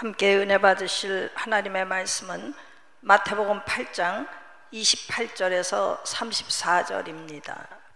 함께 은혜 받으실 하나님의 말씀은 마태복음 8장 28절에서 34절입니다.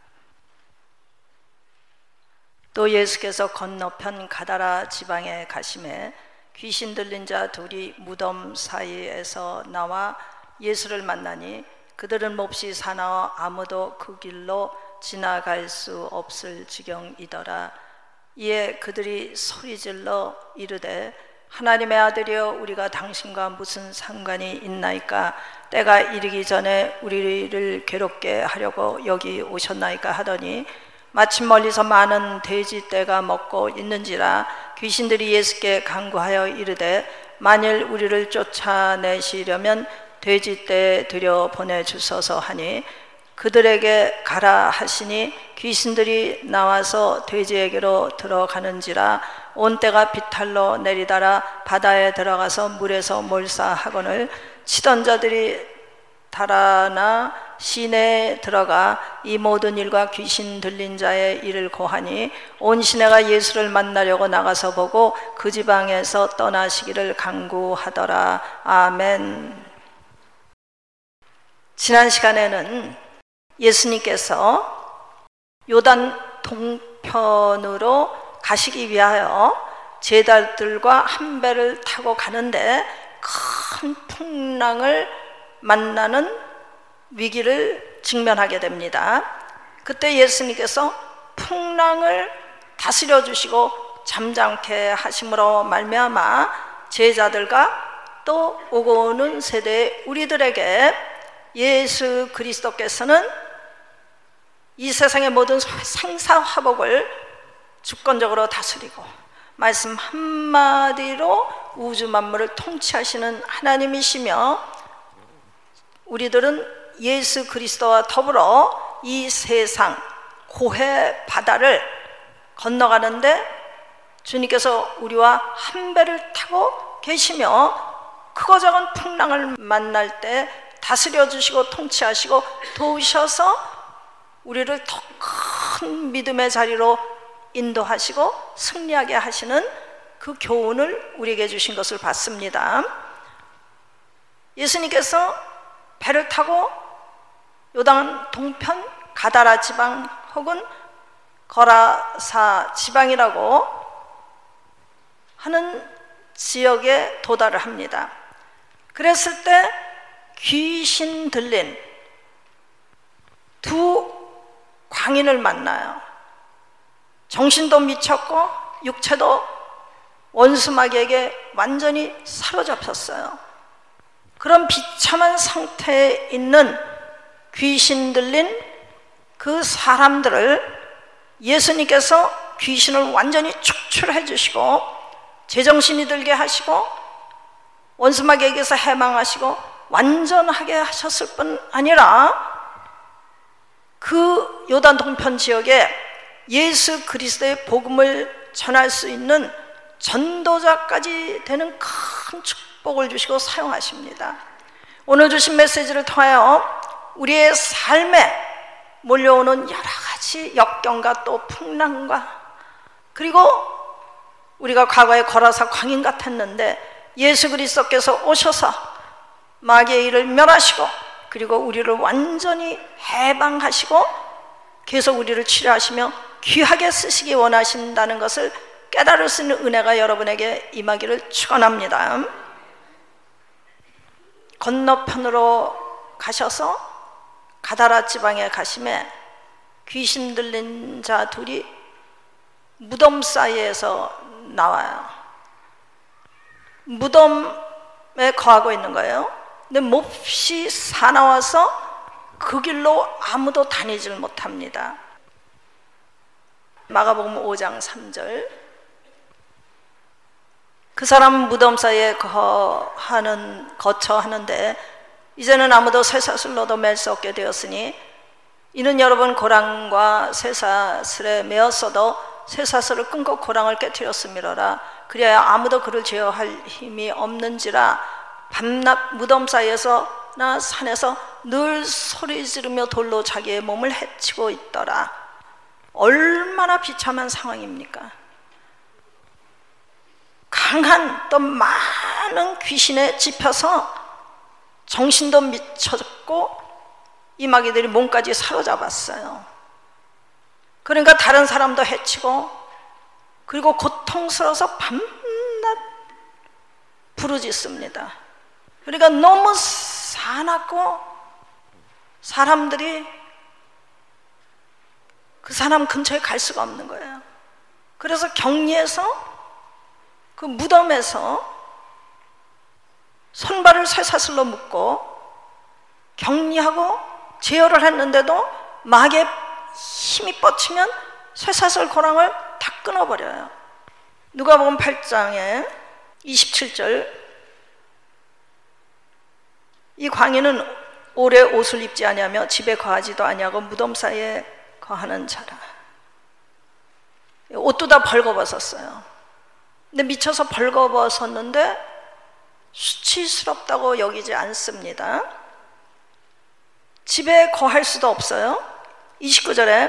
또 예수께서 건너편 가다라 지방에 가심에 귀신 들린 자 둘이 무덤 사이에서 나와 예수를 만나니 그들은 몹시 사나워 아무도 그 길로 지나갈 수 없을 지경이더라. 이에 그들이 소리질러 이르되 하나님의 아들이여 우리가 당신과 무슨 상관이 있나이까? 때가 이르기 전에 우리를 괴롭게 하려고 여기 오셨나이까 하더니 마침 멀리서 많은 돼지떼가 먹고 있는지라 귀신들이 예수께 간구하여 이르되 만일 우리를 쫓아내시려면 돼지떼 들여 보내주소서 하니 그들에게 가라 하시니 귀신들이 나와서 돼지에게로 들어가는지라 온 때가 비탈로 내리다라 바다에 들어가서 물에서 몰사하거늘 치던 자들이 달아나 시내에 들어가 이 모든 일과 귀신 들린 자의 일을 고하니 온 시내가 예수를 만나려고 나가서 보고 그 지방에서 떠나시기를 간구하더라. 아멘. 지난 시간에는 예수님께서 요단 동편으로 가시기 위하여 제자들과 한 배를 타고 가는데 큰 풍랑을 만나는 위기를 직면하게 됩니다. 그때 예수님께서 풍랑을 다스려 주시고 잠잠케 하심으로 말미암아 제자들과 또 오고 오는 세대의 우리들에게 예수 그리스도께서는 이 세상의 모든 생사화복을 주권적으로 다스리고 말씀 한마디로 우주 만물을 통치하시는 하나님이시며 우리들은 예수 그리스도와 더불어 이 세상 고해 바다를 건너가는데 주님께서 우리와 한 배를 타고 계시며 크고 작은 풍랑을 만날 때 다스려 주시고 통치하시고 도우셔서 우리를 더 큰 믿음의 자리로 인도하시고 승리하게 하시는 그 교훈을 우리에게 주신 것을 봤습니다. 예수님께서 배를 타고 요단 동편 가다라 지방 혹은 거라사 지방이라고 하는 지역에 도달을 합니다. 그랬을 때 귀신 들린 두 광인을 만나요. 정신도 미쳤고 육체도 원수마귀에게 완전히 사로잡혔어요. 그런 비참한 상태에 있는 귀신 들린 그 사람들을 예수님께서 귀신을 완전히 축출해 주시고 제정신이 들게 하시고 원수마귀에게서 해방하시고 완전하게 하셨을 뿐 아니라 그 요단 동편 지역에 예수 그리스도의 복음을 전할 수 있는 전도자까지 되는 큰 축복을 주시고 사용하십니다. 오늘 주신 메시지를 통하여 우리의 삶에 몰려오는 여러 가지 역경과 또 풍랑과 그리고 우리가 과거에 거라사 광인 같았는데 예수 그리스도께서 오셔서 마귀의 일을 멸하시고 그리고 우리를 완전히 해방하시고 계속 우리를 치료하시며 귀하게 쓰시기 원하신다는 것을 깨달을 수 있는 은혜가 여러분에게 임하기를 축원합니다. 건너편으로 가셔서 가다라 지방에 가심에 귀신 들린 자 둘이 무덤 사이에서 나와요. 무덤에 거하고 있는 거예요. 근데 몹시 사나워서 그 길로 아무도 다니질 못합니다. 마가복음 5장 3절 그 사람은 무덤 사이에 거처하는데 이제는 아무도 쇠사슬로도 맬 수 없게 되었으니 이는 여러분 고랑과 쇠사슬에 매었어도 쇠사슬을 끊고 고랑을 깨뜨렸음이로라. 그리하여 아무도 그를 제어할 힘이 없는지라. 밤낮 무덤 사이에서나 산에서 늘 소리 지르며 돌로 자기의 몸을 해치고 있더라. 얼마나 비참한 상황입니까? 강한 또 많은 많은 귀신에 집혀서 정신도 미쳐졌고 이 마귀들이 몸까지 사로잡았어요. 그러니까 다른 사람도 해치고, 그리고 고통스러워서 밤낮 부르짖습니다. 그러니까 너무 사납고 사람들이 그 사람 근처에 갈 수가 없는 거예요. 그래서 격리해서 그 무덤에서 손발을 쇠사슬로 묶고 격리하고 제어를 했는데도 마귀의 힘이 뻗치면 쇠사슬 고랑을 다 끊어버려요. 누가복음 8장에 27절, 이 광인은 오래 옷을 입지 아니하며 집에 거하지도 아니하고 무덤 사이에 거하는 자라. 옷도 다 벌거벗었어요. 근데 미쳐서 벌거벗었는데 수치스럽다고 여기지 않습니다. 집에 거할 수도 없어요. 29절에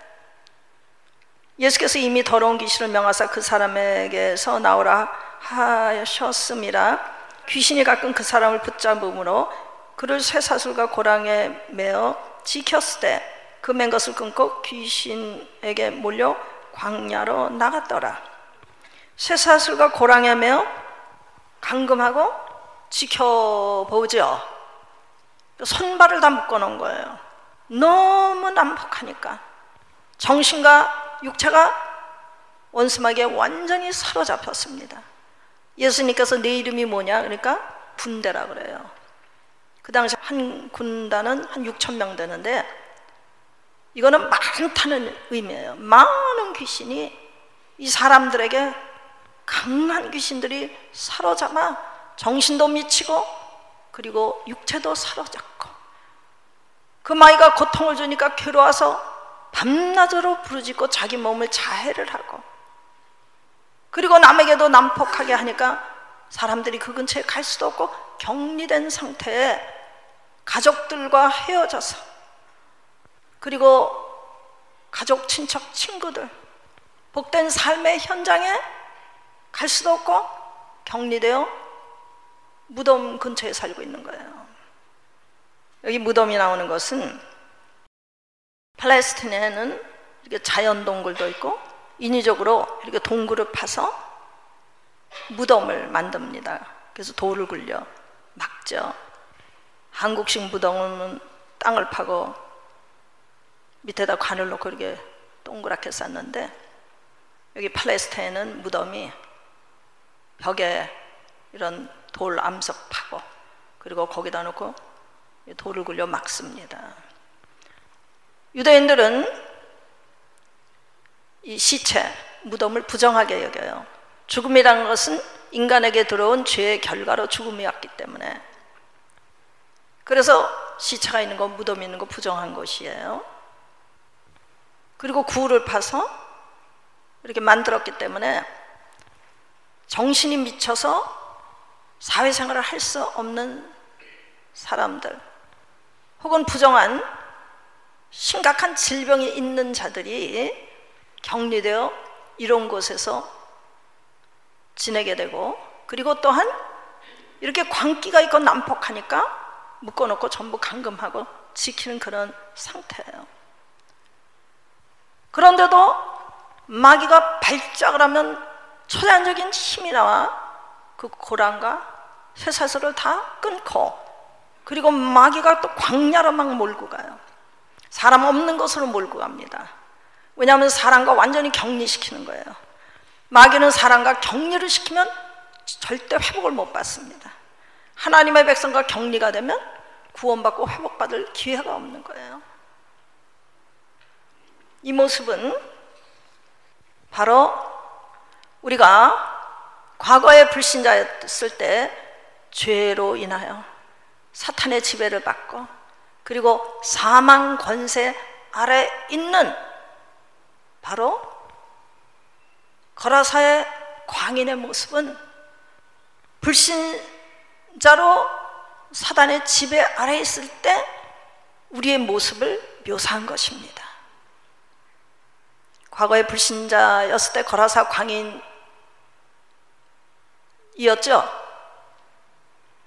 예수께서 이미 더러운 귀신을 명하사 그 사람에게서 나오라 하셨음이라. 귀신이 가끔 그 사람을 붙잡음으로 그를 쇠사슬과 고랑에 매어 지켰을 때 그 맨 것을 끊고 귀신에게 몰려 광야로 나갔더라. 쇠사슬과 고랑에 매어 감금하고 지켜보죠. 손발을 다 묶어놓은 거예요. 너무 난폭하니까 정신과 육체가 원수마귀에 완전히 사로잡혔습니다. 예수님께서 내 이름이 뭐냐? 그러니까 군대라 그래요. 그 당시 한 군단은 한 6천 명 되는데 이거는 많다는 의미예요. 많은 귀신이 이 사람들에게, 강한 귀신들이 사로잡아 정신도 미치고 그리고 육체도 사로잡고, 그 마귀가 고통을 주니까 괴로워서 밤낮으로 부르짖고 자기 몸을 자해를 하고, 그리고 남에게도 난폭하게 하니까 사람들이 그 근처에 갈 수도 없고 격리된 상태에 가족들과 헤어져서, 그리고 가족, 친척, 친구들, 복된 삶의 현장에 갈 수도 없고 격리되어 무덤 근처에 살고 있는 거예요. 여기 무덤이 나오는 것은 팔레스타인에는 이렇게 자연 동굴도 있고 인위적으로 이렇게 동굴을 파서 무덤을 만듭니다. 그래서 돌을 굴려 막죠. 한국식 무덤은 땅을 파고 밑에다 관을 놓고 이렇게 동그랗게 쌌는데, 여기 팔레스타인은 무덤이 벽에 이런 돌 암석 파고 그리고 거기다 놓고 돌을 굴려 막습니다. 유대인들은 이 시체, 무덤을 부정하게 여겨요. 죽음이라는 것은 인간에게 들어온 죄의 결과로 죽음이었기 때문에. 그래서 시체가 있는 거, 무덤이 있는 거 부정한 것이에요. 그리고 구를 파서 이렇게 만들었기 때문에 정신이 미쳐서 사회생활을 할 수 없는 사람들, 혹은 부정한 심각한 질병이 있는 자들이 격리되어 이런 곳에서 지내게 되고, 그리고 또한 이렇게 광기가 있고 난폭하니까 묶어놓고 전부 감금하고 지키는 그런 상태예요. 그런데도 마귀가 발작을 하면 초자연적인 힘이 나와 그 고랑과 쇠사슬을 다 끊고, 그리고 마귀가 또 광야로 막 몰고 가요. 사람 없는 곳으로 몰고 갑니다. 왜냐하면 사람과 완전히 격리시키는 거예요. 마귀는 사람과 격리를 시키면 절대 회복을 못 받습니다. 하나님의 백성과 격리가 되면 구원받고 회복받을 기회가 없는 거예요. 이 모습은 바로 우리가 과거에 불신자였을 때 죄로 인하여 사탄의 지배를 받고, 그리고 사망 권세 아래 있는 바로 거라사의 광인의 모습은 불신자로 사단의 지배 아래 있을 때 우리의 모습을 묘사한 것입니다. 과거에 불신자였을 때 거라사 광인이었죠.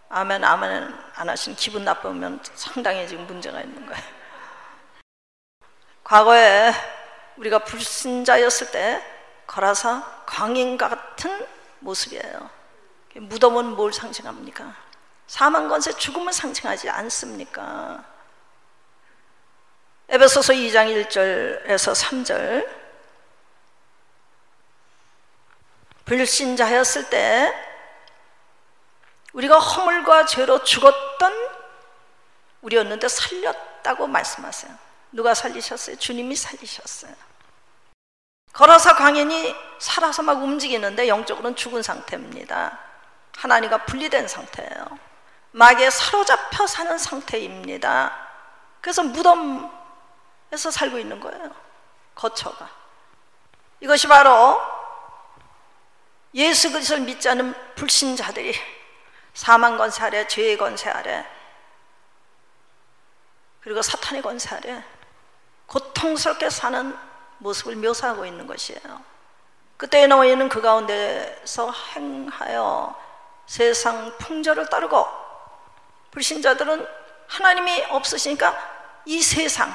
아멘 아멘 안 하시는 기분 나쁘면 상당히 지금 문제가 있는 거예요. 과거에 우리가 불신자였을 때 거라사 광인 같은 모습이에요. 무덤은 뭘 상징합니까? 사망 권세 죽음을 상징하지 않습니까? 에베소서 2장 1절에서 3절 불신자였을 때 우리가 허물과 죄로 죽었던 우리였는데 살렸다고 말씀하세요. 누가 살리셨어요? 주님이 살리셨어요. 걸어서 광인이 살아서 막 움직이는데 영적으로는 죽은 상태입니다. 하나님과 분리된 상태예요. 마귀에 사로잡혀 사는 상태입니다. 그래서 무덤에서 살고 있는 거예요. 거처가. 이것이 바로 예수 그리스도를 믿지 않은 불신자들이 사망 권세 아래, 죄의 권세 아래, 그리고 사탄의 권세 아래 고통스럽게 사는 모습을 묘사하고 있는 것이에요. 그때의 노예는 그 가운데서 행하여 세상 풍조를 따르고, 불신자들은 하나님이 없으시니까 이 세상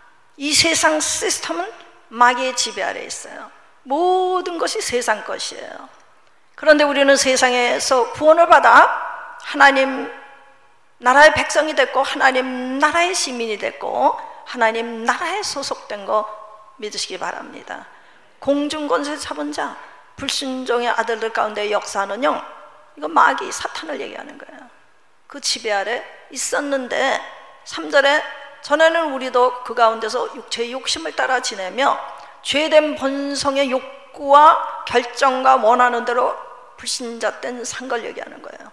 시스템은 마귀의 지배 아래 있어요. 모든 것이 세상 것이에요. 그런데 우리는 세상에서 구원을 받아 하나님 나라의 백성이 됐고, 하나님 나라의 시민이 됐고, 하나님 나라에 소속된 거 믿으시기 바랍니다. 공중권세 잡은 자, 불순종의 아들들 가운데 역사하는 영, 이거 마귀 사탄을 얘기하는 거예요. 그 지배 아래 있었는데 3절에 전에는 우리도 그 가운데서 육체의 욕심을 따라 지내며 죄된 본성의 욕구와 결정과 원하는 대로 불신자 땐 산 걸 얘기하는 거예요.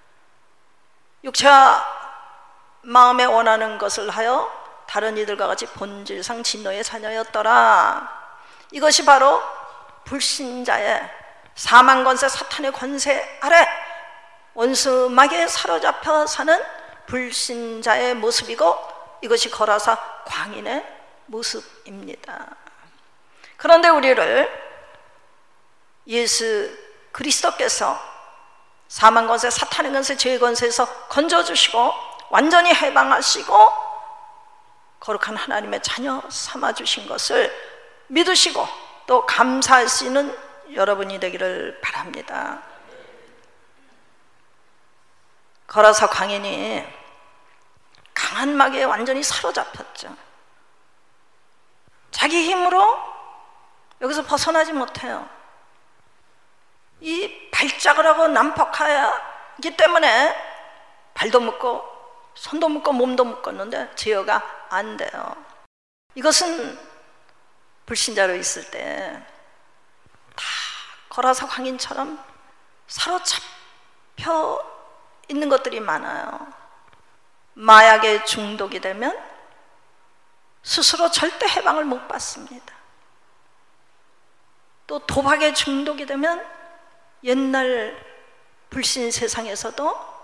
육체와 마음에 원하는 것을 하여 다른 이들과 같이 본질상 진노의 자녀였더라. 이것이 바로 불신자의 사망 권세, 사탄의 권세 아래 원수 마귀에 사로잡혀 사는 불신자의 모습이고, 이것이 거라사 광인의 모습입니다. 그런데 우리를 예수 그리스도께서 사망 권세, 사탄의 권세, 죄의 권세에서 건져주시고 완전히 해방하시고 거룩한 하나님의 자녀 삼아주신 것을 믿으시고 또 감사할 수 있는 여러분이 되기를 바랍니다. 거라사 광인이 강한 마귀에 완전히 사로잡혔죠. 자기 힘으로 여기서 벗어나지 못해요. 이 발작을 하고 난폭하기 때문에 발도 묶고 손도 묶고 몸도 묶었는데 제어가 안 돼요. 이것은 불신자로 있을 때 다 거라사 광인처럼 사로잡혀 있는 것들이 많아요. 마약에 중독이 되면 스스로 절대 해방을 못 받습니다. 또 도박에 중독이 되면 옛날 불신 세상에서도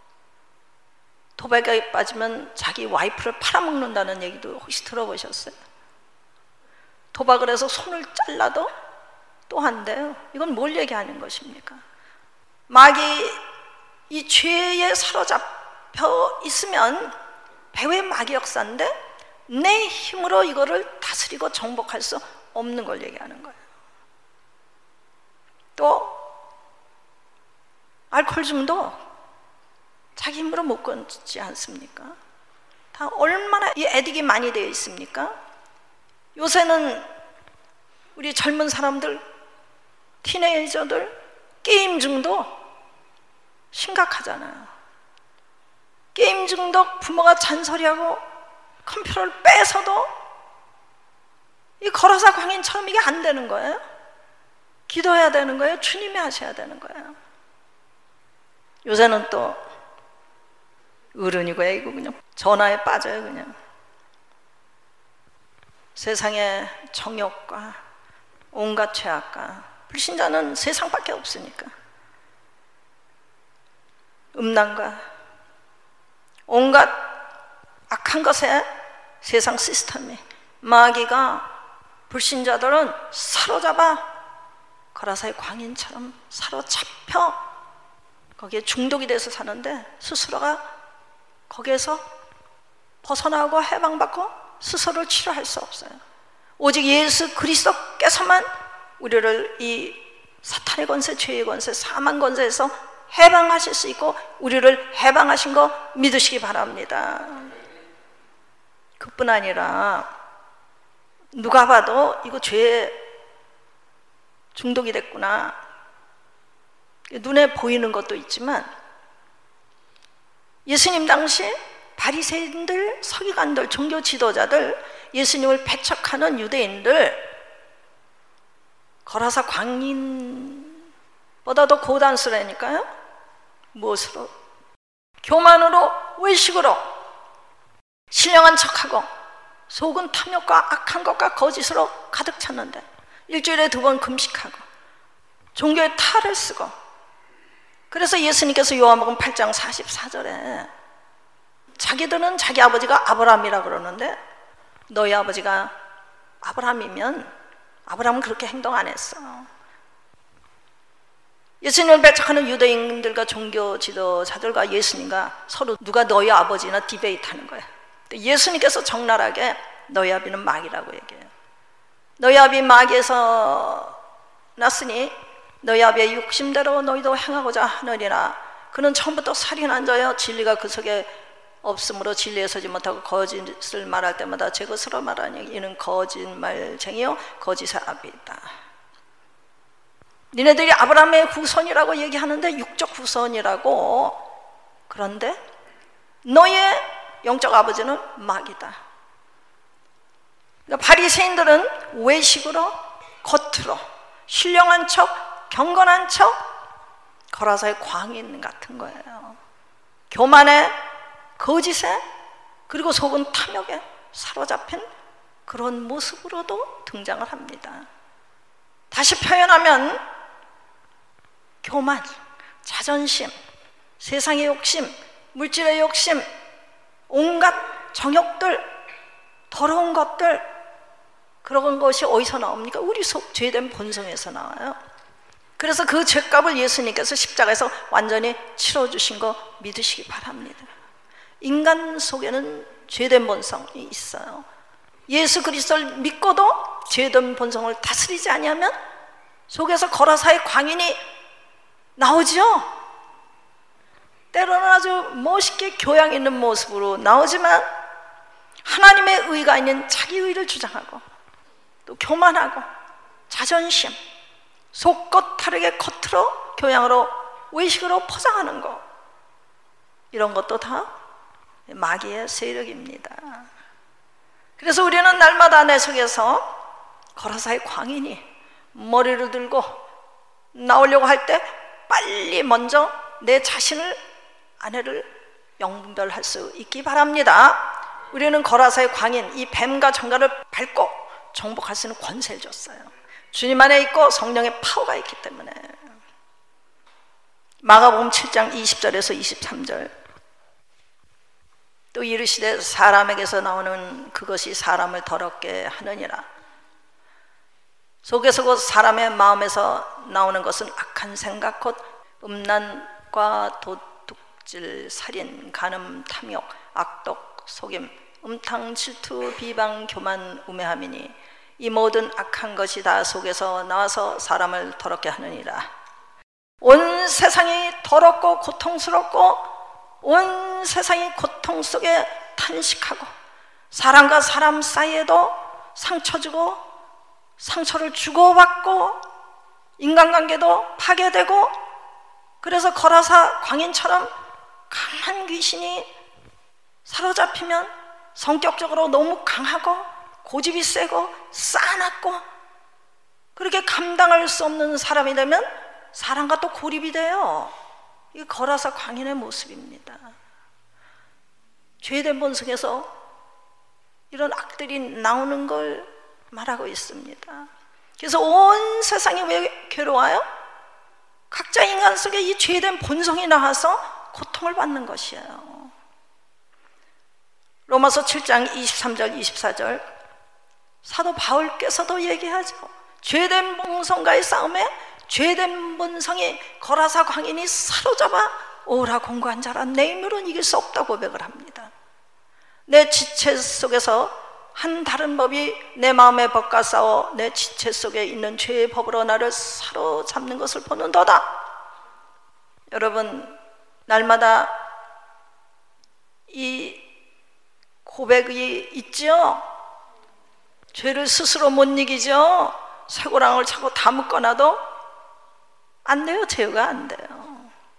도박에 빠지면 자기 와이프를 팔아먹는다는 얘기도 혹시 들어보셨어요? 도박을 해서 손을 잘라도 또 한대요. 이건 뭘 얘기하는 것입니까? 마귀 이 죄에 사로잡혀 있으면 배후의 마귀 역사인데 내 힘으로 이거를 다스리고 정복할 수 없는 걸 얘기하는 거예요. 또 알코올 중독 자기 힘으로 못 끊지 않습니까? 다 얼마나 이 애딕이 많이 되어 있습니까? 요새는 우리 젊은 사람들, 티네이저들 게임 중독 심각하잖아요. 게임 중독, 부모가 잔소리하고 컴퓨터를 뺏어도 이 거라사 광인처럼 이게 안 되는 거예요. 기도해야 되는 거예요. 주님이 하셔야 되는 거예요. 요새는 또 어른이고 애고 그냥 전화에 빠져요. 그냥 세상의 정욕과 온갖 죄악과, 불신자는 세상밖에 없으니까 음란과 온갖 악한 것에 세상 시스템이 마귀가 불신자들은 사로잡아 거라사의 광인처럼 사로잡혀 거기에 중독이 돼서 사는데 스스로가 거기에서 벗어나고 해방받고 스스로를 치료할 수 없어요. 오직 예수 그리스도께서만 우리를 이 사탄의 권세, 죄의 권세, 사망 권세에서 해방하실 수 있고 우리를 해방하신 거 믿으시기 바랍니다. 그뿐 아니라 누가 봐도 이거 죄에 중독이 됐구나, 눈에 보이는 것도 있지만 예수님 당시 바리새인들, 서기관들, 종교 지도자들, 예수님을 배척하는 유대인들, 거라사 광인보다도 고단수라니까요. 무엇으로? 교만으로, 외식으로, 신령한 척하고 속은 탐욕과 악한 것과 거짓으로 가득 찼는데 일주일에 2번 금식하고 종교의 탈을 쓰고, 그래서 예수님께서 요한복음 8장 44절에 자기들은 자기 아버지가 아브라함이라 그러는데 너희 아버지가 아브라함이면 아브라함은 그렇게 행동 안 했어. 예수님을 배척하는 유대인들과 종교 지도자들과 예수님과 서로 누가 너희 아버지나 디베이트 하는 거예요. 예수님께서 적나라하게 너희 아비는 마귀라고 얘기해요. 너희 아비 마귀에서 났으니 너희 아비의 욕심대로 너희도 행하고자 하느니라. 그는 처음부터 살인한 자여 진리가 그 속에 없으므로 진리에 서지 못하고 거짓을 말할 때마다 제 것으로 말하니 이는 거짓말쟁이요 거짓의 아비이다. 니네들이 아브라함의 후손이라고 얘기하는데 육적 후손이라고, 그런데 너의 영적 아버지는 마귀다. 그러니까 바리새인들은 외식으로, 겉으로 신령한 척, 경건한 척, 거라사의 광인 같은 거예요. 교만에, 거짓에, 그리고 속은 탐욕에 사로잡힌 그런 모습으로도 등장을 합니다. 다시 표현하면 교만, 자존심, 세상의 욕심, 물질의 욕심, 온갖 정욕들, 더러운 것들, 그런 것이 어디서 나옵니까? 우리 속 죄된 본성에서 나와요. 그래서 그 죄값을 예수님께서 십자가에서 완전히 치러주신 거 믿으시기 바랍니다. 인간 속에는 죄된 본성이 있어요. 예수 그리스도를 믿고도 죄된 본성을 다스리지 아니하면 속에서 거라사의 광인이 나오죠. 때로는 아주 멋있게 교양 있는 모습으로 나오지만 하나님의 의가 있는 자기 의를 주장하고 또 교만하고 자존심, 속겉 다르게 겉으로 교양으로 외식으로 포장하는 것, 이런 것도 다 마귀의 세력입니다. 그래서 우리는 날마다 내 속에서 거라사의 광인이 머리를 들고 나오려고 할 때 빨리 먼저 내 자신을, 아내를 영분별할 수 있기 바랍니다. 우리는 거라사의 광인, 이 뱀과 정갈을 밟고 정복할 수 있는 권세를 줬어요. 주님 안에 있고 성령의 파워가 있기 때문에. 마가복음 7장 20절에서 23절, 또 이르시되 사람에게서 나오는 그것이 사람을 더럽게 하느니라. 속에서 곧 사람의 마음에서 나오는 것은 악한 생각 곧 음란과 도둑질, 살인, 간음, 탐욕, 악독, 속임, 음탕, 질투, 비방, 교만, 우매함이니 이 모든 악한 것이 다 속에서 나와서 사람을 더럽게 하느니라. 온 세상이 더럽고 고통스럽고 온 세상이 고통 속에 탄식하고 사람과 사람 사이에도 상처 주고 상처를 주고받고 인간관계도 파괴되고, 그래서 거라사 광인처럼 강한 귀신이 사로잡히면 성격적으로 너무 강하고 고집이 세고 싸납고 그렇게 감당할 수 없는 사람이 되면 사람과 또 고립이 돼요. 이게 거라사 광인의 모습입니다. 죄된 본성에서 이런 악들이 나오는 걸 말하고 있습니다. 그래서 온 세상이 왜 괴로워요? 각자 인간 속에 이 죄된 본성이 나와서 고통을 받는 것이에요. 로마서 7장 23절 24절 사도 바울께서도 얘기하죠. 죄된 본성과의 싸움에 죄된 본성이 거라사 광인이 사로잡아 오라 공고한 자라 내 힘으로는 이길 수 없다고 고백을 합니다. 내 지체 속에서 한 다른 법이 내 마음의 법과 싸워 내 지체 속에 있는 죄의 법으로 나를 사로잡는 것을 보는도다. 여러분, 날마다 이 고백이 있죠. 죄를 스스로 못 이기죠. 쇠고랑을 차고 다 묶어놔도 안 돼요. 제어가 안 돼요.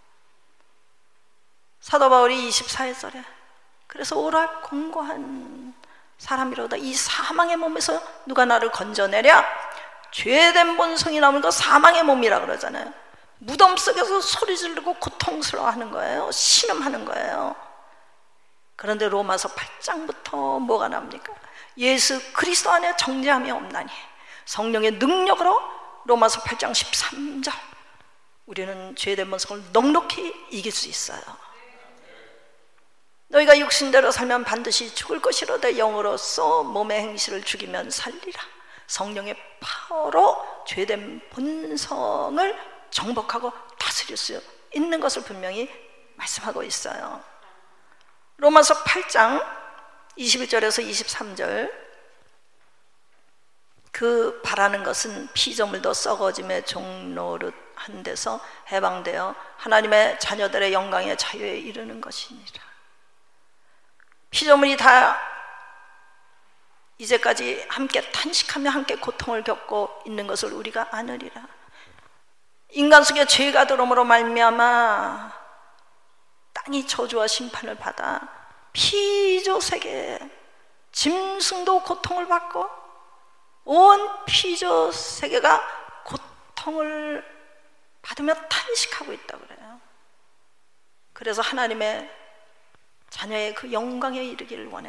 사도 바울이 24절에 그래서 오라 공고한 사람이로다. 이 사망의 몸에서 누가 나를 건져내랴? 죄된 본성이 나오는 거 사망의 몸이라 그러잖아요. 무덤 속에서 소리 지르고 고통스러워하는 거예요. 신음하는 거예요. 그런데 로마서 8장부터 뭐가 나옵니까? 예수 그리스도 안에 정죄함이 없나니 성령의 능력으로 로마서 8장 13절 우리는 죄된 본성을 넉넉히 이길 수 있어요. 너희가 육신대로 살면 반드시 죽을 것이로되 영으로서 몸의 행실을 죽이면 살리라. 성령의 파워로 죄된 본성을 정복하고 다스릴 수 있는 것을 분명히 말씀하고 있어요. 로마서 8장 21절에서 23절 그 바라는 것은 피조물도 썩어짐의 종노릇한 데서 해방되어 하나님의 자녀들의 영광의 자유에 이르는 것이니라. 피조물이 다 이제까지 함께 탄식하며 함께 고통을 겪고 있는 것을 우리가 아느리라. 인간 속에 죄가 들어옴으로 말미암아 땅이 저주와 심판을 받아 피조세계 짐승도 고통을 받고 온 피조세계가 고통을 받으며 탄식하고 있다고 그래요. 그래서 하나님의 자녀의 그 영광에 이르기를 원해요.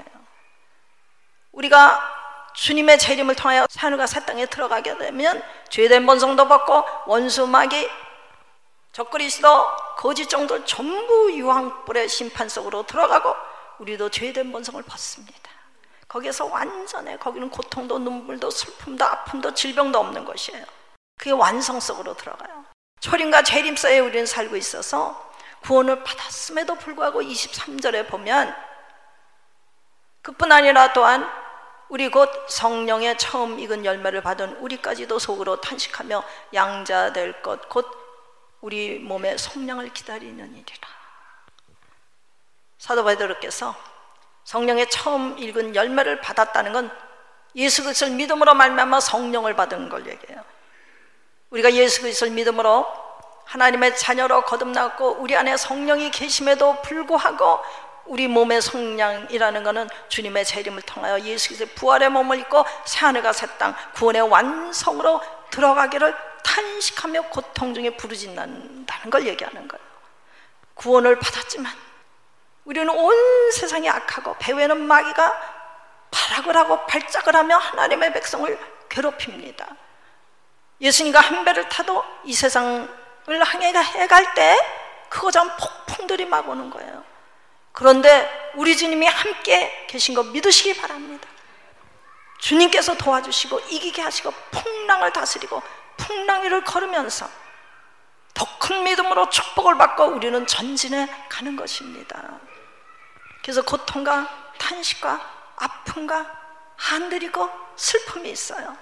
우리가 주님의 재림을 통하여 하늘과 새 땅에 들어가게 되면 죄된 본성도 벗고 원수 마귀 적그리스도 거짓 종들 전부 유황불의 심판 속으로 들어가고 우리도 죄된 본성을 벗습니다. 거기에서 완전해. 거기는 고통도 눈물도 슬픔도 아픔도 질병도 없는 것이에요. 그게 완성 속으로 들어가요. 초림과 재림 사이에 우리는 살고 있어서 구원을 받았음에도 불구하고 23절에 보면 그뿐 아니라 또한 우리 곧 성령의 처음 익은 열매를 받은 우리까지도 속으로 탄식하며 양자될 것 곧 우리 몸의 성량을 기다리는 일이라. 사도 베드로께서 성령의 처음 익은 열매를 받았다는 건 예수 그리스도를 믿음으로 말미암아 성령을 받은 걸 얘기해요. 우리가 예수 그리스도를 믿음으로 하나님의 자녀로 거듭났고 우리 안에 성령이 계심에도 불구하고 우리 몸의 성량이라는 것은 주님의 재림을 통하여 예수 그리스도의 부활의 몸을 입고 새하늘과 새 땅 구원의 완성으로 들어가기를 탄식하며 고통 중에 부르짖는다는 걸 얘기하는 거예요. 구원을 받았지만 우리는 온 세상이 악하고 배후에는 마귀가 발악을 하고 발작을 하며 하나님의 백성을 괴롭힙니다. 예수님과 한 배를 타도 이 세상을 향해 갈 때 그거처럼 폭풍들이 막 오는 거예요. 그런데 우리 주님이 함께 계신 거 믿으시기 바랍니다. 주님께서 도와주시고 이기게 하시고 풍랑을 다스리고 풍랑 위를 걸으면서 더 큰 믿음으로 축복을 받고 우리는 전진해 가는 것입니다. 그래서 고통과 탄식과 아픔과 한들이고 슬픔이 있어요.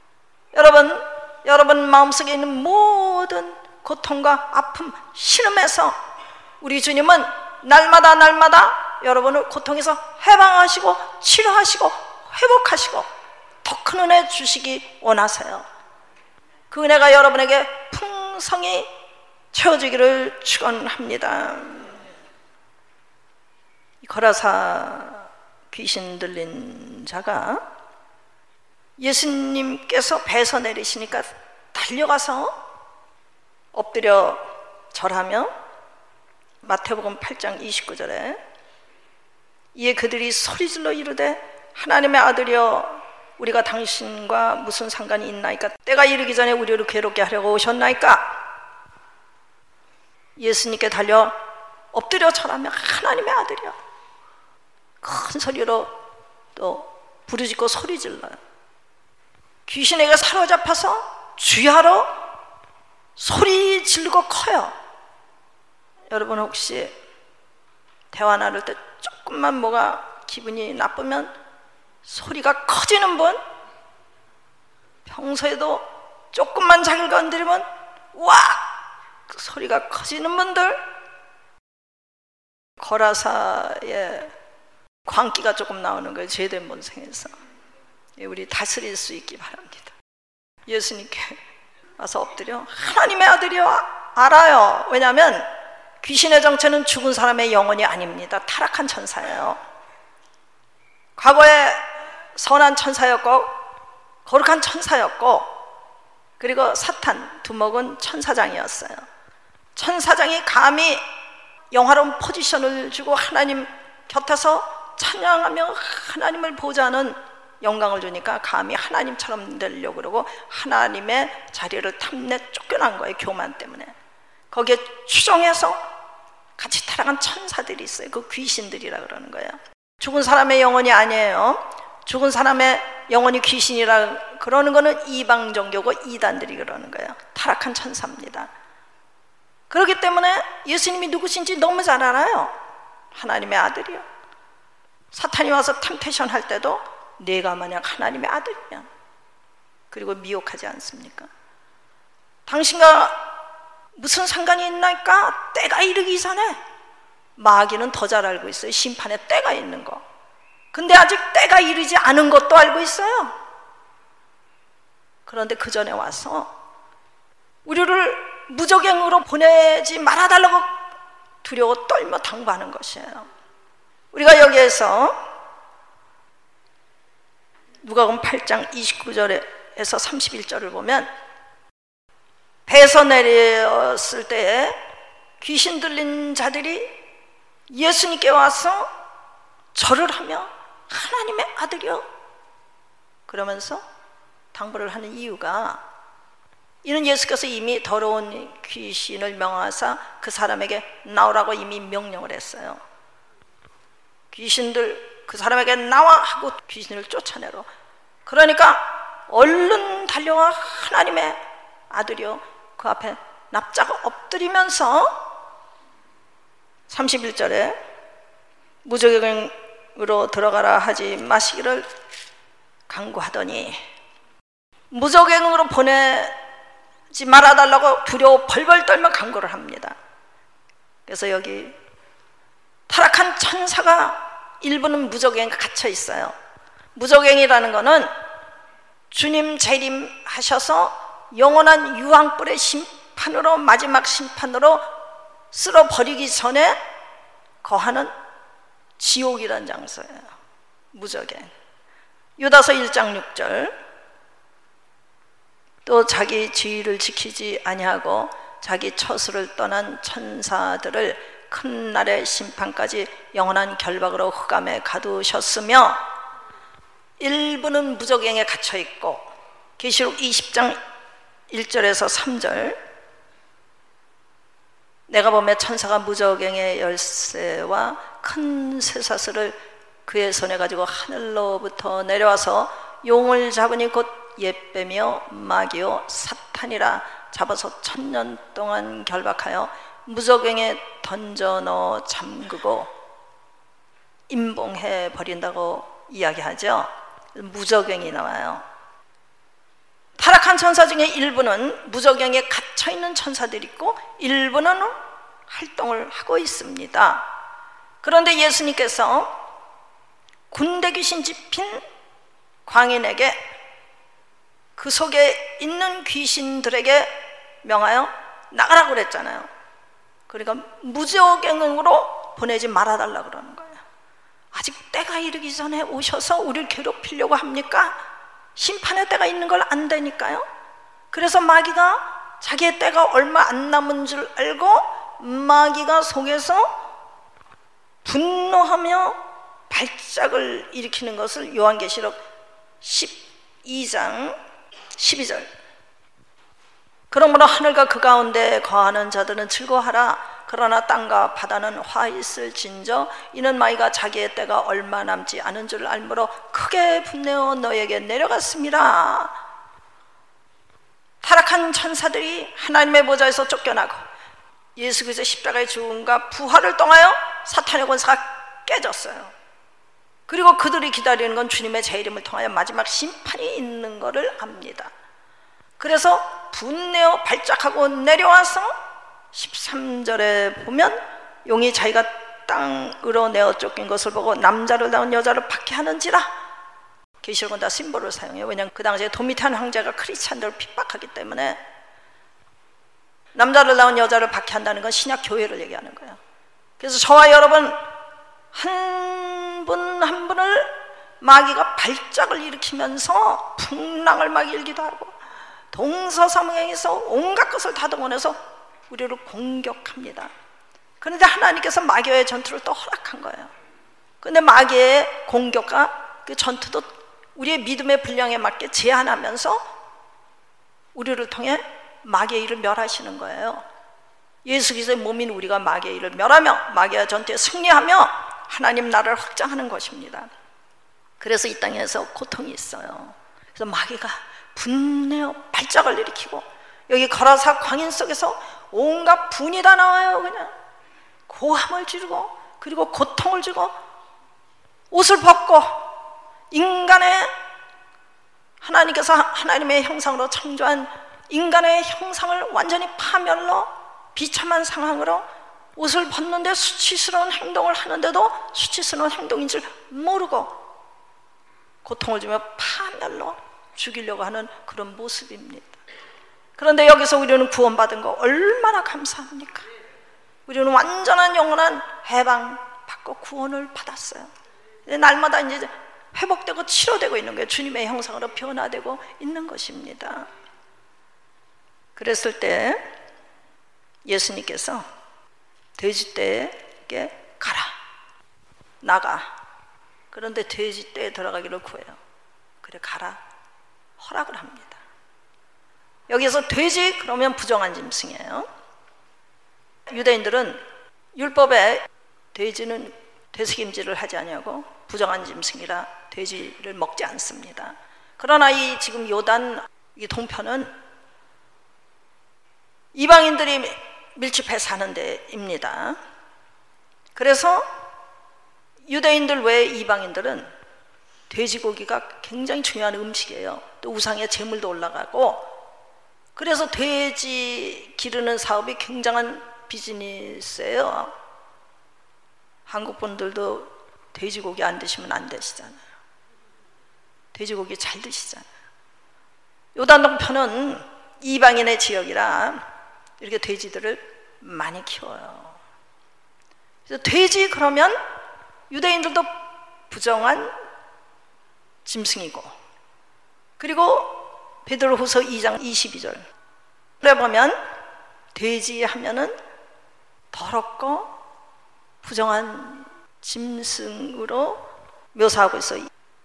여러분 마음속에 있는 모든 고통과 아픔, 신음에서 우리 주님은 날마다 여러분을 고통에서 해방하시고 치료하시고 회복하시고 더 큰 은혜 주시기 원하세요. 그 은혜가 여러분에게 풍성히 채워지기를 축원합니다. 거라사 귀신 들린 자가 예수님께서 배에서 내리시니까 달려가서 엎드려 절하며 마태복음 8장 29절에 이에 그들이 소리질러 이르되 하나님의 아들이여 우리가 당신과 무슨 상관이 있나이까? 때가 이르기 전에 우리를 괴롭게 하려고 오셨나이까? 예수님께 달려 엎드려 절하며 하나님의 아들이여 큰 소리로 또 부르짖고 소리질러요. 귀신에게 사로잡혀서 주야로 소리 지르고 커요. 여러분 혹시 대화 나눌 때 조금만 뭐가 기분이 나쁘면 소리가 커지는 분? 평소에도 조금만 자기를 건드리면 와! 그 소리가 커지는 분들? 거라사의 광기가 조금 나오는 거예요. 죄된 본성에서. 우리 다스릴 수 있기 바랍니다. 예수님께 와서 엎드려 하나님의 아들이요. 알아요. 왜냐하면 귀신의 정체는 죽은 사람의 영혼이 아닙니다. 타락한 천사예요. 과거에 선한 천사였고 거룩한 천사였고, 그리고 사탄 두목은 천사장이었어요. 천사장이 감히 영화로운 포지션을 주고 하나님 곁에서 찬양하며 하나님을 보자는 영광을 주니까 감히 하나님처럼 되려고 그러고 하나님의 자리를 탐내 쫓겨난 거예요. 교만 때문에. 거기에 추종해서 같이 타락한 천사들이 있어요. 그 귀신들이라 그러는 거예요. 죽은 사람의 영혼이 아니에요. 죽은 사람의 영혼이 귀신이라 그러는 거는 이방 종교고 이단들이 그러는 거예요. 타락한 천사입니다. 그렇기 때문에 예수님이 누구신지 너무 잘 알아요. 하나님의 아들이요. 사탄이 와서 템테이션 할 때도 내가 만약 하나님의 아들이면, 그리고 미혹하지 않습니까? 당신과 무슨 상관이 있나니까 때가 이르기 전에. 마귀는 더 잘 알고 있어요. 심판의 때가 있는 거. 근데 아직 때가 이르지 않은 것도 알고 있어요. 그런데 그 전에 와서 우리를 무적행으로 보내지 말아달라고 두려워 떨며 당부하는 것이에요. 우리가 여기에서 누가복음 8장 29절에서 31절을 보면, 배에서 내렸을 때에 귀신 들린 자들이 예수님께 와서 절을 하며 하나님의 아들이요 그러면서 당부를 하는 이유가, 이는 예수께서 이미 더러운 귀신을 명하사 그 사람에게 나오라고 이미 명령을 했어요. 귀신들 그 사람에게 나와 하고 귀신을 쫓아내러. 그러니까 얼른 달려와 하나님의 아들이요 그 앞에 납작 엎드리면서 31절에 무적행으로 들어가라 하지 마시기를 간구하더니, 무적행으로 보내지 말아달라고 두려워 벌벌 떨며 간구를 합니다. 그래서 여기 타락한 천사가 일부는 무적행에 갇혀 있어요. 무적행이라는 거는 주님 재림하셔서 영원한 유황불의 심판으로, 마지막 심판으로 쓸어버리기 전에 거하는 지옥이라는 장소예요. 무적행. 유다서 1장 6절, 또 자기 지위를 지키지 아니하고 자기 처소를 떠난 천사들을 큰 날의 심판까지 영원한 결박으로 흑암에 가두셨으며, 일부는 무적행에 갇혀 있고, 계시록 20장 1절에서 3절, 내가 보매 천사가 무적행의 열쇠와 큰 쇠사슬을 그의 손에 가지고 하늘로부터 내려와서 용을 잡으니 곧 옛뱀이요 마귀요 사탄이라 잡아서 1000년 동안 결박하여 무적행에 던져 넣어 잠그고 임봉해 버린다고 이야기하죠. 무적행이 나와요. 타락한 천사 중에 일부는 무적행에 갇혀있는 천사들이 있고 일부는 활동을 하고 있습니다. 그런데 예수님께서 군대 귀신 집힌 광인에게 그 속에 있는 귀신들에게 명하여 나가라고 그랬잖아요. 그러니까 무적행으로 보내지 말아달라고 그러는 거예요. 아직 때가 이르기 전에 오셔서 우리를 괴롭히려고 합니까? 심판의 때가 있는 걸 안다니까요. 그래서 마귀가 자기의 때가 얼마 안 남은 줄 알고 마귀가 속에서 분노하며 발작을 일으키는 것을 요한계시록 12장 12절, 그러므로 하늘과 그 가운데 거하는 자들은 즐거워하라. 그러나 땅과 바다는 화 있을진저 이는 마귀가 자기의 때가 얼마 남지 않은 줄 알므로 크게 분내어 너에게 내려갔습니다. 타락한 천사들이 하나님의 보좌에서 쫓겨나고 예수 그리스도의 십자가의 죽음과 부활을 통하여 사탄의 권세가 깨졌어요. 그리고 그들이 기다리는 건 주님의 재림을 통하여 마지막 심판이 있는 것을 압니다. 그래서 분내어 발작하고 내려와서 13절에 보면 용이 자기가 땅으로 내어 쫓긴 것을 보고 남자를 낳은 여자를 박해하는지라. 계시록은 다 심볼을 사용해요. 왜냐하면 그 당시에 도미탄 황제가 크리스찬들을 핍박하기 때문에 남자를 낳은 여자를 박해한다는 건 신약 교회를 얘기하는 거예요. 그래서 저와 여러분 한 분 한 분을 마귀가 발작을 일으키면서 풍랑을 막 일기도 하고 동서삼행에서 온갖 것을 다 동원해서 우리를 공격합니다. 그런데 하나님께서 마귀의 전투를 또 허락한 거예요. 그런데 마귀의 공격과 그 전투도 우리의 믿음의 분량에 맞게 제한하면서 우리를 통해 마귀의 일을 멸하시는 거예요. 예수 그리스도의 몸인 우리가 마귀의 일을 멸하며 마귀의 전투에 승리하며 하나님 나라를 확장하는 것입니다. 그래서 이 땅에서 고통이 있어요. 그래서 마귀가 분내어 발작을 일으키고 여기 거라사 광인 속에서 온갖 분이 다 나와요. 그냥 고함을 지르고 그리고 고통을 주고 옷을 벗고 인간의 하나님께서 하나님의 형상으로 창조한 인간의 형상을 완전히 파멸로 비참한 상황으로 옷을 벗는데 수치스러운 행동을 하는데도 수치스러운 행동인 줄 모르고 고통을 주며 파멸로 죽이려고 하는 그런 모습입니다. 그런데 여기서 우리는 구원받은 거 얼마나 감사합니까? 우리는 완전한 영원한 해방받고 구원을 받았어요. 날마다 이제 회복되고 치료되고 있는 거예요. 주님의 형상으로 변화되고 있는 것입니다. 그랬을 때 예수님께서 돼지떼에게 가라, 나가. 그런데 돼지떼에 들어가기를 구해요. 그래 가라 허락을 합니다. 여기서 돼지 그러면 부정한 짐승이에요. 유대인들은 율법에 돼지는 되새김질을 하지 아니하고 부정한 짐승이라 돼지를 먹지 않습니다. 그러나 이 지금 요단 이 동편은 이방인들이 밀집해 사는 데입니다. 그래서 유대인들 외에 이방인들은 돼지고기가 굉장히 중요한 음식이에요. 또 우상의 제물도 올라가고, 그래서 돼지 기르는 사업이 굉장한 비즈니스예요. 한국 분들도 돼지고기 안 드시면 안 되시잖아요. 돼지고기 잘 드시잖아요. 요단 동편은 이방인의 지역이라 이렇게 돼지들을 많이 키워요. 그래서 돼지 그러면 유대인들도 부정한 짐승이고, 그리고 베드로후서 2장 22절 그래 보면 돼지 하면은 더럽고 부정한 짐승으로 묘사하고 있어요.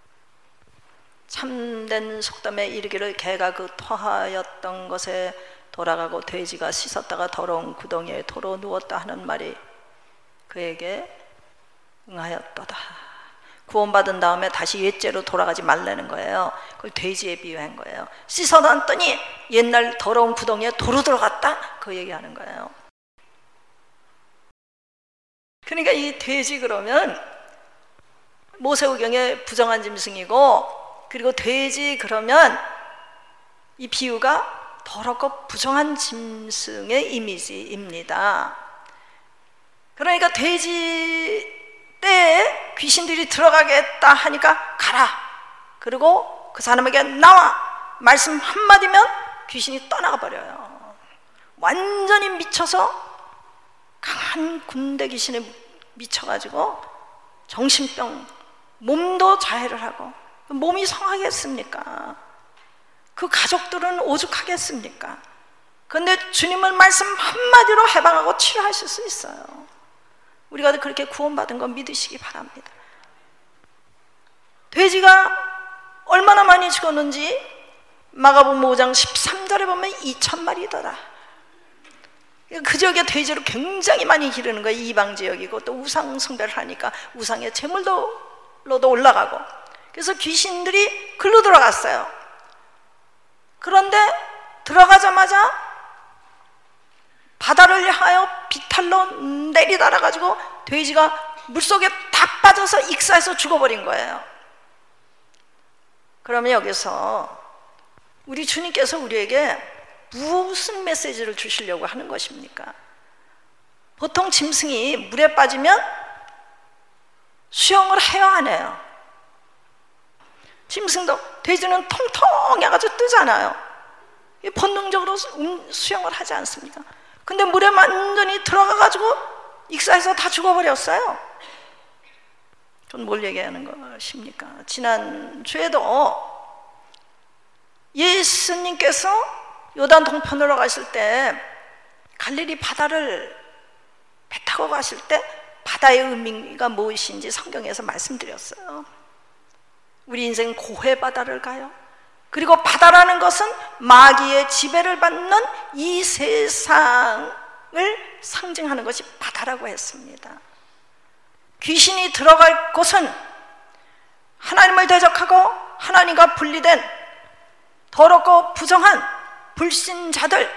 참된 속담에 이르기를 개가 그 토하였던 것에 돌아가고 돼지가 씻었다가 더러운 구덩이에 도로 누웠다 하는 말이 그에게 응하였도다. 구원받은 다음에 다시 옛죄로 돌아가지 말라는 거예요. 그걸 돼지에 비유한 거예요. 씻어놨더니 옛날 더러운 구덩이에 도로 들어갔다, 그 얘기하는 거예요. 그러니까 이 돼지 그러면 모세오경의 부정한 짐승이고, 그리고 돼지 그러면 이 비유가 더럽고 부정한 짐승의 이미지입니다. 그러니까 돼지 때에 귀신들이 들어가겠다 하니까 가라, 그리고 그 사람에게 나와, 말씀 한마디면 귀신이 떠나가 버려요. 완전히 미쳐서 강한 군대 귀신에 미쳐가지고 정신병, 몸도 자해를 하고, 몸이 성하겠습니까? 그 가족들은 오죽하겠습니까? 그런데 주님은 말씀 한마디로 해방하고 치료하실 수 있어요. 우리가 그렇게 구원받은 건 믿으시기 바랍니다. 돼지가 얼마나 많이 죽었는지 마가복음 5장 13절에 보면 2,000마리더라. 그 지역에 돼지를 굉장히 많이 기르는 거예요. 이방 지역이고 또 우상 숭배를 하니까 우상의 제물로도 올라가고, 그래서 귀신들이 글로 들어갔어요. 그런데 들어가자마자 바다를 향하여 비탈로 내리달아 가지고 돼지가 물속에 다 빠져서 익사해서 죽어버린 거예요. 그러면 여기서 우리 주님께서 우리에게 무슨 메시지를 주시려고 하는 것입니까? 보통 짐승이 물에 빠지면 수영을 해야 안 해요? 짐승도, 돼지는 통통해가지고 뜨잖아요. 본능적으로 수영을 하지 않습니까? 근데 물에 완전히 들어가가지고 익사해서 다 죽어버렸어요. 그건 뭘 얘기하는 것입니까? 지난주에도 예수님께서 요단 동편으로 가실 때 갈릴리 바다를 배 타고 가실 때 바다의 의미가 무엇인지 성경에서 말씀드렸어요. 우리 인생 고해 바다를 가요. 그리고 바다라는 것은 마귀의 지배를 받는 이 세상을 상징하는 것이 바다라고 했습니다. 귀신이 들어갈 곳은 하나님을 대적하고 하나님과 분리된 더럽고 부정한 불신자들,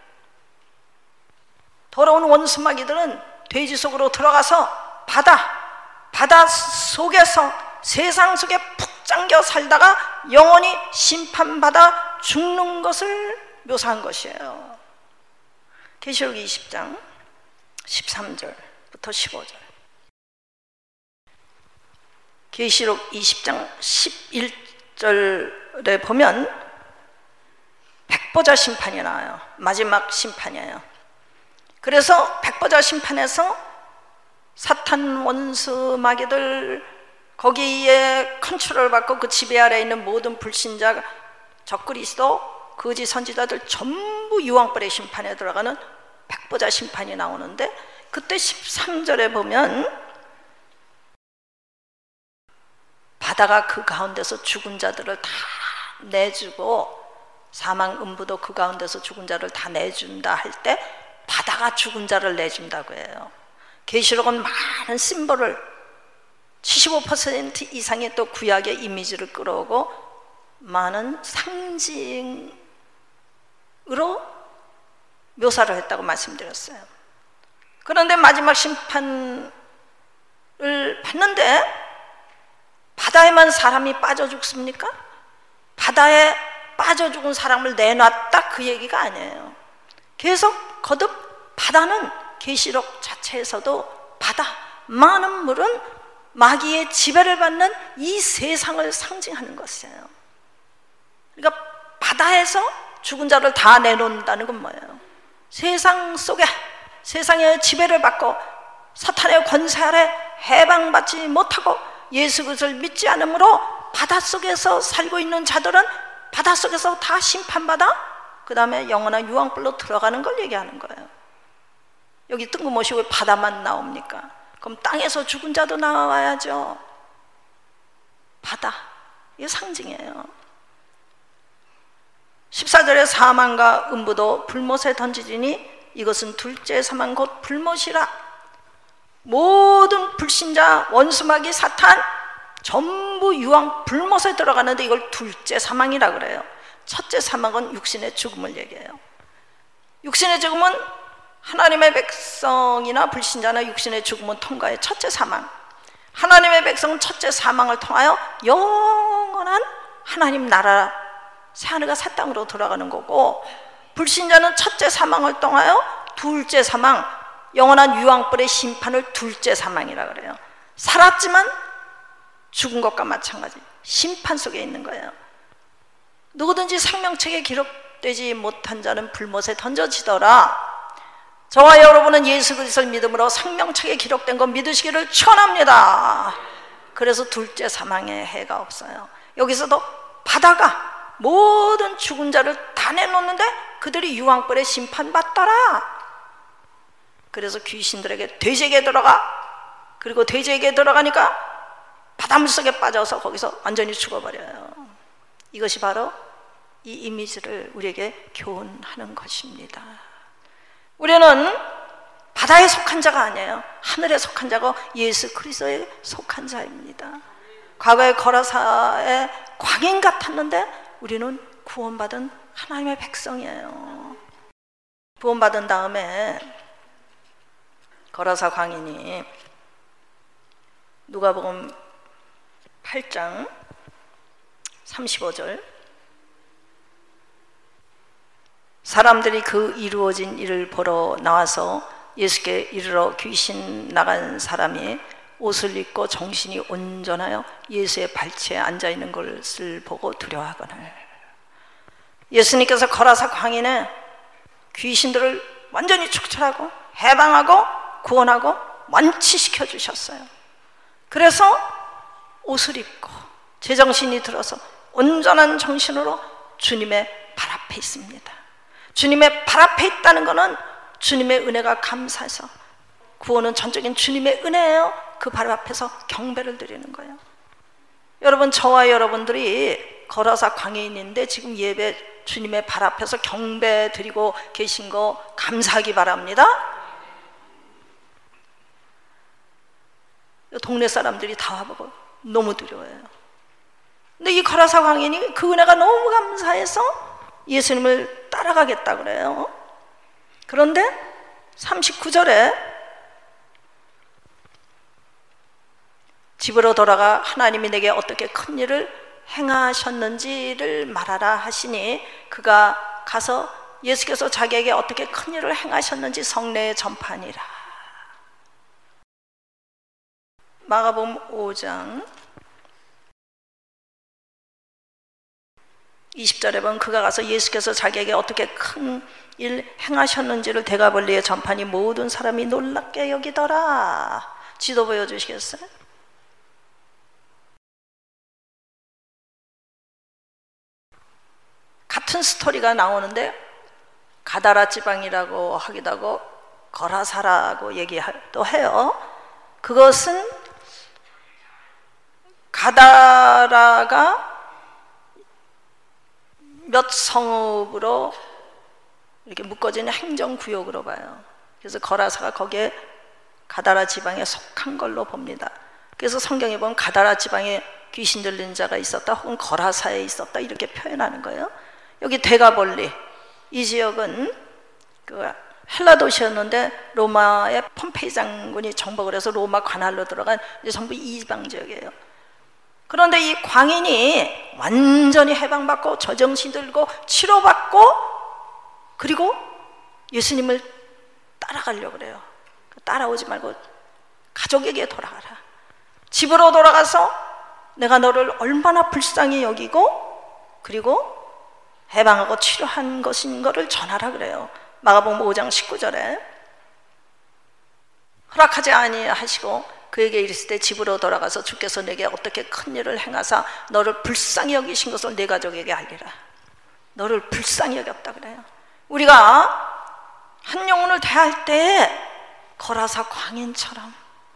더러운 원수마귀들은 돼지 속으로 들어가서 바다 속에서 세상 속에 푹 잠겨 살다가 영원히 심판받아 죽는 것을 묘사한 것이에요. 계시록 20장 13절부터 15절. 계시록 20장 11절에 보면 백보자 심판이 나와요. 마지막 심판이에요. 그래서 백보자 심판에서 사탄 원수 마귀들, 거기에 컨트롤을 받고 그 지배 아래에 있는 모든 불신자, 적그리스도, 거짓 선지자들 전부 유황불의 심판에 들어가는 백보자 심판이 나오는데, 그때 13절에 보면 바다가 그 가운데서 죽은 자들을 다 내주고, 사망 음부도 그 가운데서 죽은 자를 다 내준다 할 때 바다가 죽은 자를 내준다고 해요. 계시록은 많은 심볼을 75% 이상의 또 구약의 이미지를 끌어오고 많은 상징으로 묘사를 했다고 말씀드렸어요. 그런데 마지막 심판을 받는데 바다에만 사람이 빠져 죽습니까? 바다에 빠져 죽은 사람을 내놨다, 그 얘기가 아니에요. 계속 거듭 바다는 계시록 자체에서도 바다, 많은 물은 마귀의 지배를 받는 이 세상을 상징하는 것이에요. 그러니까 바다에서 죽은 자를 다 내놓는다는 건 뭐예요? 세상 속에, 세상의 지배를 받고 사탄의 권세 아래 해방받지 못하고 예수 그리스도를 믿지 않으므로 바닷속에서 살고 있는 자들은 바닷속에서 다 심판받아 그 다음에 영원한 유황불로 들어가는 걸 얘기하는 거예요. 여기 뜬금없이 왜 바다만 나옵니까? 그럼 땅에서 죽은 자도 나와야죠. 바다, 이게 상징이에요. 14절에 사망과 음부도 불못에 던지지니 이것은 둘째 사망 곧 불못이라. 모든 불신자, 원수마귀, 사탄 전부 유황 불못에 들어가는데 이걸 둘째 사망이라 그래요. 첫째 사망은 육신의 죽음을 얘기해요. 육신의 죽음은 하나님의 백성이나 불신자나 육신의 죽음은 통과해 첫째 사망. 하나님의 백성은 첫째 사망을 통하여 영원한 하나님 나라 새하늘과 새 땅으로 돌아가는 거고, 불신자는 첫째 사망을 통하여 둘째 사망, 영원한 유황불의 심판을 둘째 사망이라 그래요. 살았지만 죽은 것과 마찬가지, 심판 속에 있는 거예요. 누구든지 생명책에 기록되지 못한 자는 불못에 던져지더라. 저와 여러분은 예수 그리스도를 믿음으로 생명책에 기록된 것 믿으시기를 축원합니다. 그래서 둘째 사망의 해가 없어요. 여기서도 바다가 모든 죽은 자를 다 내놓는데 그들이 유황불에 심판받더라. 그래서 귀신들에게 돼지에게 들어가, 그리고 돼지에게 들어가니까 바닷물 속에 빠져서 거기서 완전히 죽어버려요. 이것이 바로 이 이미지를 우리에게 교훈하는 것입니다. 우리는 바다에 속한 자가 아니에요. 하늘에 속한 자고 예수 그리스도에 속한 자입니다. 과거에 거라사의 광인 같았는데 우리는 구원받은 하나님의 백성이에요. 구원받은 다음에 거라사 광인이 누가복음 8장 35절, 사람들이 그 이루어진 일을 보러 나와서 예수께 이르러 귀신 나간 사람이 옷을 입고 정신이 온전하여 예수의 발치에 앉아있는 것을 보고 두려워하거늘. 예수님께서 거라사 광인의 귀신들을 완전히 축출하고 해방하고 구원하고 완치시켜 주셨어요. 그래서 옷을 입고 제정신이 들어서 온전한 정신으로 주님의 발 앞에 있습니다. 주님의 발 앞에 있다는 것은 주님의 은혜가 감사해서, 구원은 전적인 주님의 은혜예요. 그 발 앞에서 경배를 드리는 거예요. 여러분, 저와 여러분들이 거라사 광인인데 지금 예배 주님의 발 앞에서 경배 드리고 계신 거 감사하기 바랍니다. 동네 사람들이 다 와보고 너무 두려워해요. 근데 이 거라사 광인이 그 은혜가 너무 감사해서 예수님을 따라가겠다 그래요. 그런데 39절에 집으로 돌아가 하나님이 내게 어떻게 큰 일을 행하셨는지를 말하라 하시니 그가 가서 예수께서 자기에게 어떻게 큰 일을 행하셨는지 성내에 전파하니라. 마가복음 5장 20절에 보면 그가 가서 예수께서 자기에게 어떻게 큰 일 행하셨는지를 대가벌리에 전파하니 모든 사람이 놀랍게 여기더라. 지도 보여주시겠어요? 같은 스토리가 나오는데 가다라 지방이라고 하기도 하고 거라사라고 얘기도 해요. 그것은 가다라가 몇 성읍으로 이렇게 묶어진 행정구역으로 봐요. 그래서 거라사가 거기에 가다라 지방에 속한 걸로 봅니다. 그래서 성경에 보면 가다라 지방에 귀신 들린 자가 있었다 혹은 거라사에 있었다 이렇게 표현하는 거예요. 여기 대가볼리, 이 지역은 그 헬라 도시였는데 로마의 폼페이 장군이 정복을 해서 로마 관할로 들어간 이제 전부 이방 지역이에요. 그런데 이 광인이 완전히 해방받고 저정신 들고 치료받고 그리고 예수님을 따라가려고 그래요. 따라오지 말고 가족에게 돌아가라. 집으로 돌아가서 내가 너를 얼마나 불쌍히 여기고 그리고 해방하고 치료한 것인 것을 전하라 그래요. 마가복음 5장 19절에 허락하지 아니하시고 그에게 이르실 때 집으로 돌아가서 주께서 내게 어떻게 큰 일을 행하사 너를 불쌍히 여기신 것을 내 가족에게 알리라. 너를 불쌍히 여겼다 그래요. 우리가 한 영혼을 대할 때 거라사 광인처럼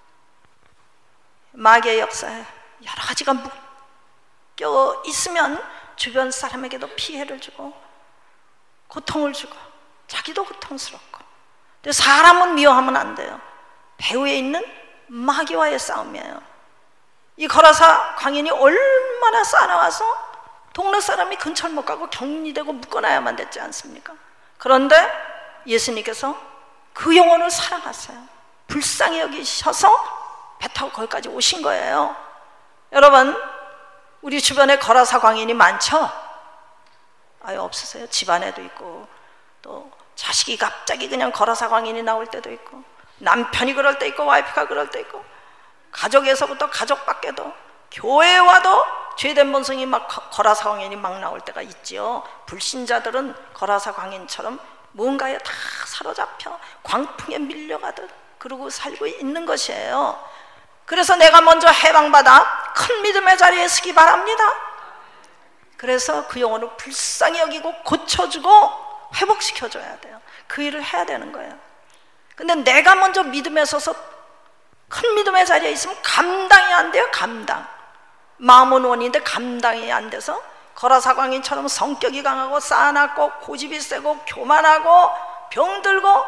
마귀의 역사에 여러 가지가 묶여 있으면 주변 사람에게도 피해를 주고 고통을 주고 자기도 고통스럽고. 근데 사람은 미워하면 안 돼요. 배후에 있는 마귀와의 싸움이에요. 이 거라사 광인이 얼마나 싸나와서 동네 사람이 근처를 못 가고 격리되고 묶어놔야만 됐지 않습니까? 그런데 예수님께서 그 영혼을 사랑하세요. 불쌍히 여기셔서 배 타고 거기까지 오신 거예요. 여러분, 우리 주변에 거라사 광인이 많죠? 아유, 없으세요? 집안에도 있고 또 자식이 갑자기 그냥 거라사 광인이 나올 때도 있고 남편이 그럴 때 있고 와이프가 그럴 때 있고 가족에서부터 가족 밖에도 교회에 와도 죄된 본성이 막 거라사 광인이 막 나올 때가 있지요. 불신자들은 거라사 광인처럼 뭔가에 다 사로잡혀 광풍에 밀려가듯 그러고 살고 있는 것이에요. 그래서 내가 먼저 해방받아 큰 믿음의 자리에 서기 바랍니다. 그래서 그 영혼을 불쌍히 여기고 고쳐주고 회복시켜줘야 돼요. 그 일을 해야 되는 거예요. 근데 내가 먼저 믿음에 서서 큰 믿음의 자리에 있으면 감당이 안 돼요. 감당. 마음은 원인데 감당이 안 돼서 거라사 광인처럼 성격이 강하고 싸납고 고집이 세고 교만하고 병들고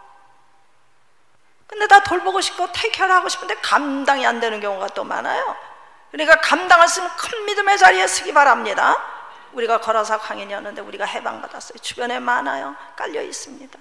근데 다 돌보고 싶고 테이크케어를 하고 싶은데 감당이 안 되는 경우가 또 많아요. 그러니까 감당할 수 있는 큰 믿음의 자리에 서기 바랍니다. 우리가 거라사 광인이었는데 우리가 해방받았어요. 주변에 많아요. 깔려 있습니다.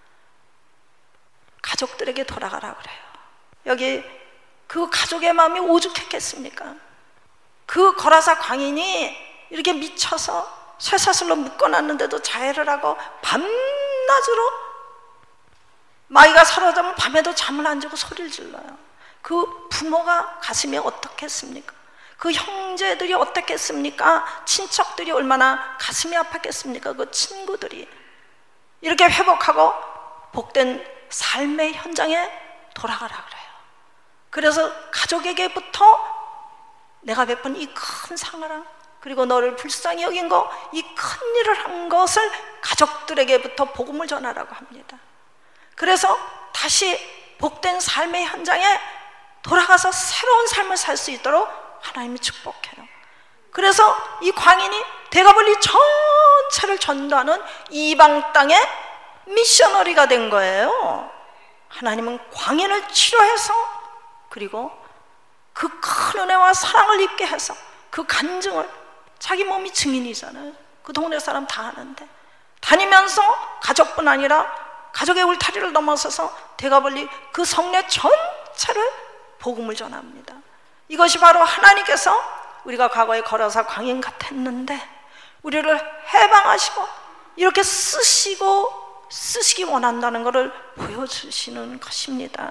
가족들에게 돌아가라 그래요. 여기 그 가족의 마음이 오죽했겠습니까? 그 거라사 광인이 이렇게 미쳐서 쇠사슬로 묶어놨는데도 자해를 하고 밤낮으로 마귀가 사로잡으면 밤에도 잠을 안 자고 소리를 질러요. 그 부모가 가슴이 어떻겠습니까? 그 형제들이 어떻겠습니까? 친척들이 얼마나 가슴이 아팠겠습니까? 그 친구들이 이렇게 회복하고 복된 삶의 현장에 돌아가라 그래요. 그래서 가족에게부터 내가 베푼 이 큰 사랑, 그리고 너를 불쌍히 여긴 거, 이 큰 일을 한 것을 가족들에게부터 복음을 전하라고 합니다. 그래서 다시 복된 삶의 현장에 돌아가서 새로운 삶을 살 수 있도록 하나님이 축복해요. 그래서 이 광인이 대가볼리 전체를 전도하는 이방 땅의 미셔너리가 된 거예요. 하나님은 광인을 치료해서, 그리고 그 큰 은혜와 사랑을 입게 해서 그 간증을, 자기 몸이 증인이잖아요. 그 동네 사람 다 아는데 다니면서 가족뿐 아니라 가족의 울타리를 넘어서서 대가볼리 그 성내 전체를 복음을 전합니다. 이것이 바로 하나님께서 우리가 과거에 거라사 광인 같았는데 우리를 해방하시고 이렇게 쓰시기 원한다는 것을 보여주시는 것입니다.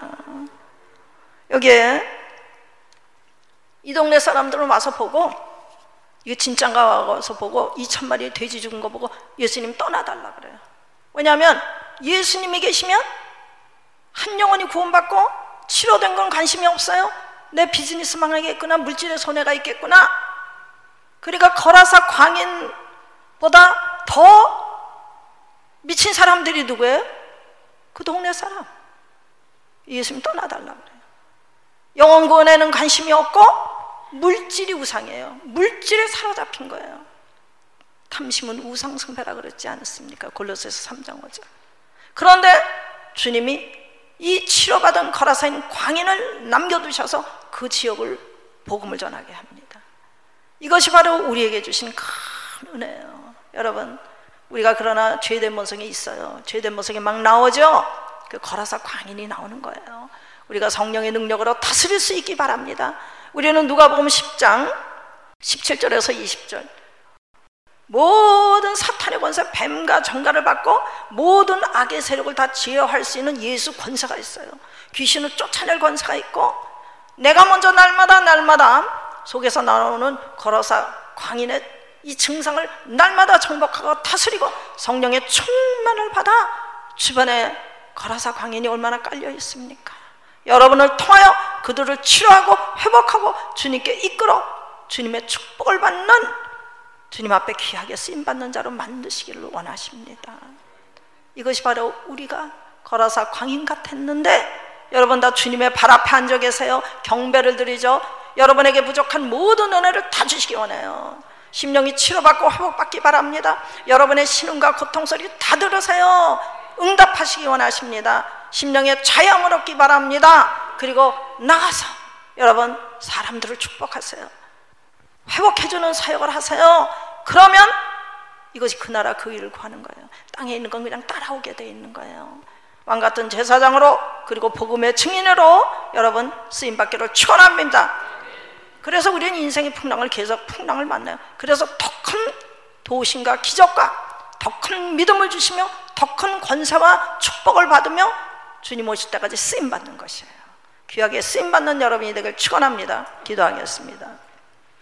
여기에 이 동네 사람들은 와서 보고, 이게 진짠가 와서 보고 2,000마리 돼지 죽은 거 보고 예수님 떠나달라 그래요. 왜냐하면 예수님이 계시면 한 영혼이 구원받고 치료된 건 관심이 없어요. 내 비즈니스 망하겠구나, 물질에 손해가 있겠구나. 그러니까 거라사 광인보다 더 미친 사람들이 누구예요? 그 동네 사람. 예수님 떠나달라 그래요. 영혼 구원에는 관심이 없고 물질이 우상이에요. 물질에 사로잡힌 거예요. 탐심은 우상숭배라 그랬지 않습니까? 골로새서 3장 5절. 그런데 주님이 이 치료받은 거라사인 광인을 남겨두셔서 그 지역을 복음을 전하게 합니다. 이것이 바로 우리에게 주신 큰 은혜예요. 여러분, 우리가 그러나 죄된 모성이 있어요. 죄된 모성이 막 나오죠. 그 거라사 광인이 나오는 거예요. 우리가 성령의 능력으로 다스릴 수 있기 바랍니다. 우리는 누가복음 10장 17절에서 20절, 모든 사탄의 권세, 뱀과 정갈을 받고 모든 악의 세력을 다 제어할 수 있는 예수 권세가 있어요. 귀신을 쫓아낼 권세가 있고, 내가 먼저 날마다 속에서 나오는 거라사 광인의 이 증상을 날마다 정복하고 다스리고 성령의 충만을 받아, 주변에 거라사 광인이 얼마나 깔려 있습니까? 여러분을 통하여 그들을 치료하고 회복하고 주님께 이끌어 주님의 축복을 받는, 주님 앞에 귀하게 쓰임받는 자로 만드시기를 원하십니다. 이것이 바로 우리가 거라사 광인 같았는데 여러분 다 주님의 발 앞에 앉아 계세요. 경배를 드리죠. 여러분에게 부족한 모든 은혜를 다 주시기 원해요. 심령이 치료받고 회복받기 바랍니다. 여러분의 신음과 고통 소리 다 들으세요. 응답하시기 원하십니다. 심령의 자양을 얻기 바랍니다. 그리고 나가서 여러분 사람들을 축복하세요. 회복해주는 사역을 하세요. 그러면 이것이 그 나라 그 일을 구하는 거예요. 땅에 있는 건 그냥 따라오게 돼 있는 거예요. 왕같은 제사장으로, 그리고 복음의 증인으로 여러분 쓰임받기를 축원합니다. 그래서 우리는 인생의 풍랑을 계속 풍랑을 만나요. 그래서 더 큰 도우심과 기적과 더 큰 믿음을 주시며 더 큰 권세와 축복을 받으며 주님 오실 때까지 쓰임받는 것이에요. 귀하게 쓰임받는 여러분이 되길 축원합니다. 기도하겠습니다.